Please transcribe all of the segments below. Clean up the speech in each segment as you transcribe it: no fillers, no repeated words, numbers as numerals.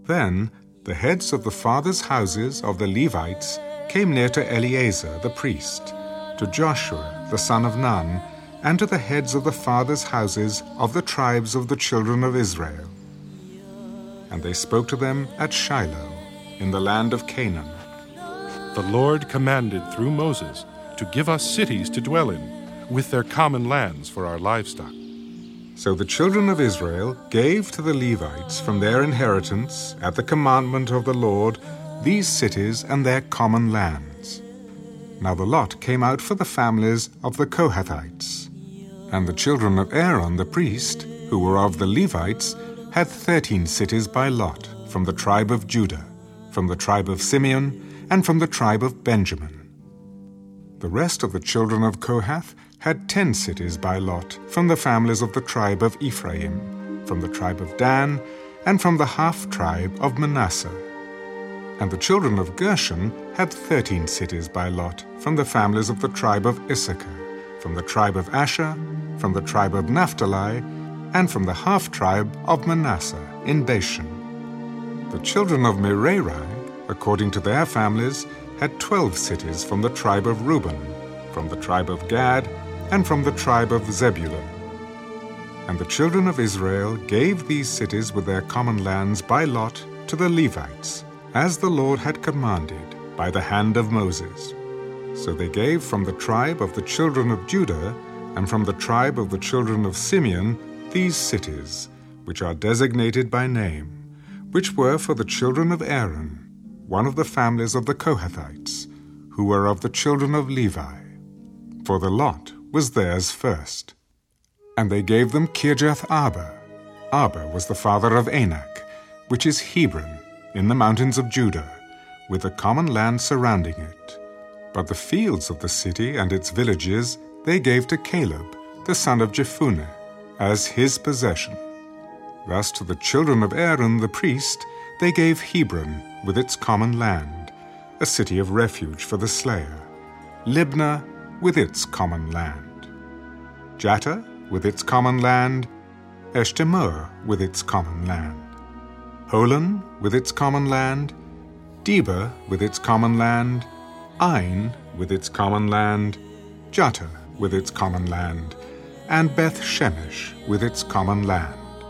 Then the heads of the fathers' houses of the Levites came near to Eleazar the priest, to Joshua the son of Nun, and to the heads of the fathers' houses of the tribes of the children of Israel. And they spoke to them at Shiloh, in the land of Canaan. The Lord commanded through Moses to give us cities to dwell in, with their common lands for our livestock. So the children of Israel gave to the Levites from their inheritance, at the commandment of the Lord, these cities and their common lands. Now the lot came out for the families of the Kohathites. And the children of Aaron the priest, who were of the Levites, had 13 cities by lot, from the tribe of Judah, from the tribe of Simeon, and from the tribe of Benjamin. The rest of the children of Kohath had 10 cities by lot, from the families of the tribe of Ephraim, from the tribe of Dan, and from the half-tribe of Manasseh. And the children of Gershon had 13 cities by lot, from the families of the tribe of Issachar, from the tribe of Asher, from the tribe of Naphtali, and from the half-tribe of Manasseh in Bashan. The children of Merari, according to their families, had 12 cities from the tribe of Reuben, from the tribe of Gad, and from the tribe of Zebulun. And the children of Israel gave these cities with their common lands by lot to the Levites, as the Lord had commanded by the hand of Moses. So they gave from the tribe of the children of Judah and from the tribe of the children of Simeon these cities, which are designated by name, which were for the children of Aaron, one of the families of the Kohathites, who were of the children of Levi. For the lot was theirs first. And they gave them Kirjath Arba. Arba was the father of Anak, which is Hebron, in the mountains of Judah, with the common land surrounding it. But the fields of the city and its villages they gave to Caleb, the son of Jephunneh, as his possession. Thus to the children of Aaron the priest they gave Hebron with its common land, a city of refuge for the slayer, Libnah with its common land, Jattah with its common land, Eshtemoa with its common land, Holon with its common land, Debir with its common land, Ain with its common land, Juttah with its common land, and Beth Shemesh with its common land.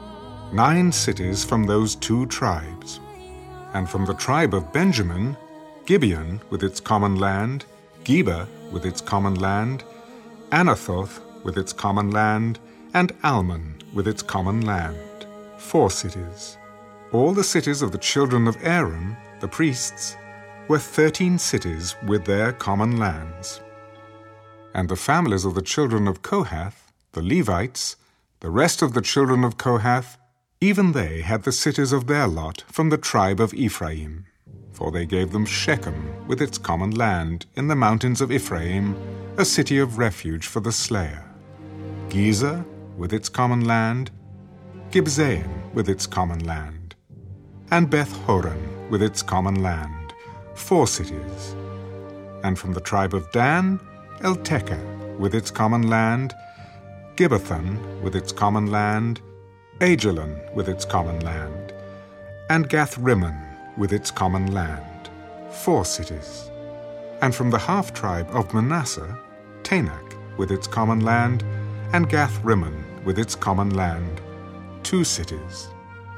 9 cities from those 2 tribes. And from the tribe of Benjamin, Gibeon with its common land, Geba with its common land, Anathoth with its common land, and Almon with its common land. 4 cities. All the cities of the children of Aaron, the priests, were 13 cities with their common lands. And the families of the children of Kohath, the Levites, the rest of the children of Kohath, even they had the cities of their lot from the tribe of Ephraim. For they gave them Shechem with its common land in the mountains of Ephraim, a city of refuge for the slayer, Gezer with its common land, Gibzaim with its common land, and Beth-horon with its common land, 4 cities. And from the tribe of Dan, Eltekeh with its common land, Gibbethon with its common land, Aijalon with its common land, and Gath-rimmon with its common land, 4 cities. And from the half-tribe of Manasseh, Tanakh with its common land, and Gath-rimmon with its common land, 2 cities.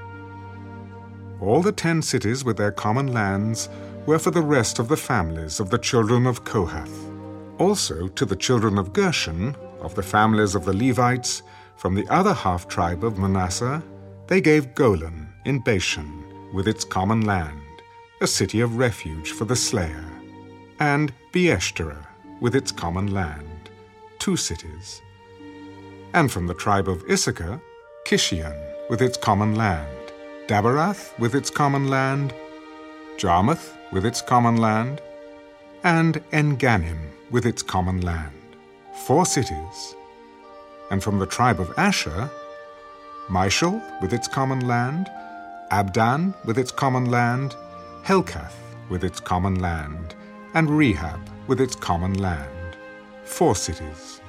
All the 10 cities with their common lands were for the rest of the families of the children of Kohath. Also to the children of Gershon, of the families of the Levites, from the other half-tribe of Manasseh, they gave Golan in Bashan with its common land, a city of refuge for the slayer, and Beeshterah with its common land, 2 cities. And from the tribe of Issachar, Kishion with its common land, Daberath with its common land, Jarmuth with its common land, and En-gannim with its common land, 4 cities. And from the tribe of Asher, Mishal with its common land, Abdan with its common land, Helkath with its common land, and Rehab with its common land, 4 cities.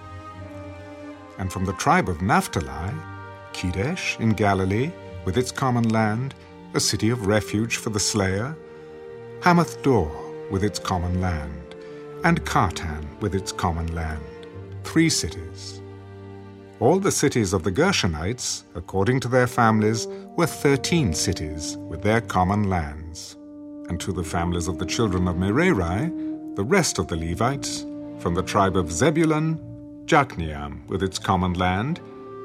And from the tribe of Naphtali, Kedesh in Galilee with its common land, a city of refuge for the slayer, Hamath Dor with its common land, and Kartan with its common land, 3 cities. All the cities of the Gershonites, according to their families, were 13 cities with their common lands. And to the families of the children of Merari, the rest of the Levites, from the tribe of Zebulun, Jokneam with its common land,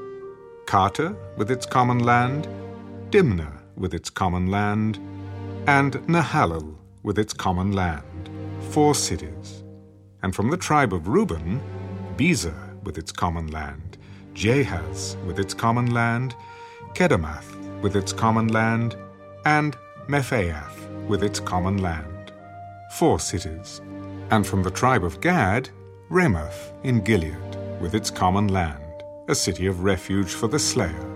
Carter with its common land, Dimnah with its common land, and Nahalal with its common land, 4 cities. And from the tribe of Reuben, Bezer with its common land, Jahaz with its common land, Kedemoth with its common land, and Mephaath with its common land, 4 cities. And from the tribe of Gad, Ramoth in Gilead with its common land, a city of refuge for the slayer.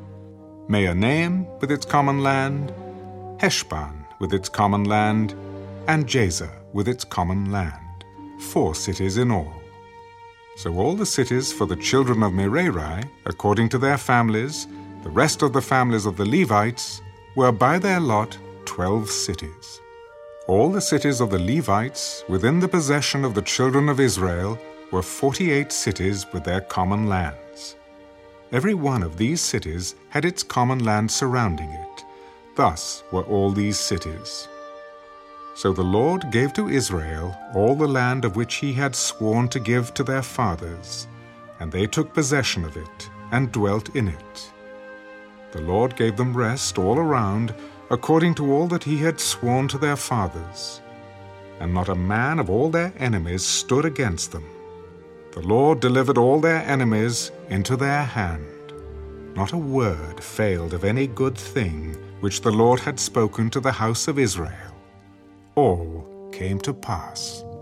Mahanaim with its common land, Heshbon with its common land, and Jazer with its common land, 4 cities in all. So all the cities for the children of Merari, according to their families, the rest of the families of the Levites, were by their lot 12 cities. All the cities of the Levites within the possession of the children of Israel were 48 cities with their common lands. Every one of these cities had its common land surrounding it. Thus were all these cities. So the Lord gave to Israel all the land of which he had sworn to give to their fathers, and they took possession of it and dwelt in it. The Lord gave them rest all around, according to all that he had sworn to their fathers. And not a man of all their enemies stood against them. The Lord delivered all their enemies into their hand. Not a word failed of any good thing which the Lord had spoken to the house of Israel. All came to pass.